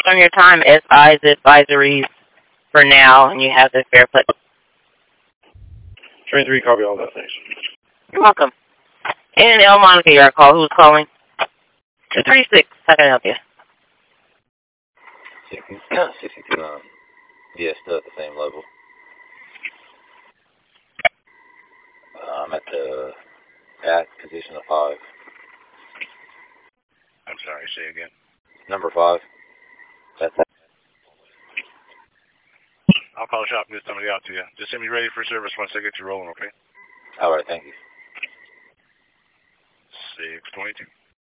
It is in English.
on your time. SI's advisories for now, and you have the fair play. Train 3, copy all that, thanks. You're welcome. And El Monica, your call. Who's calling? 236. How can I help you? 62. Yeah, still at the same level. I'm at the at position of 5. I'm sorry, say again. Number 5. That's it. I'll call the shop and get somebody out to you. Just send me ready for service once I get you rolling, okay? All right, thank you. 622.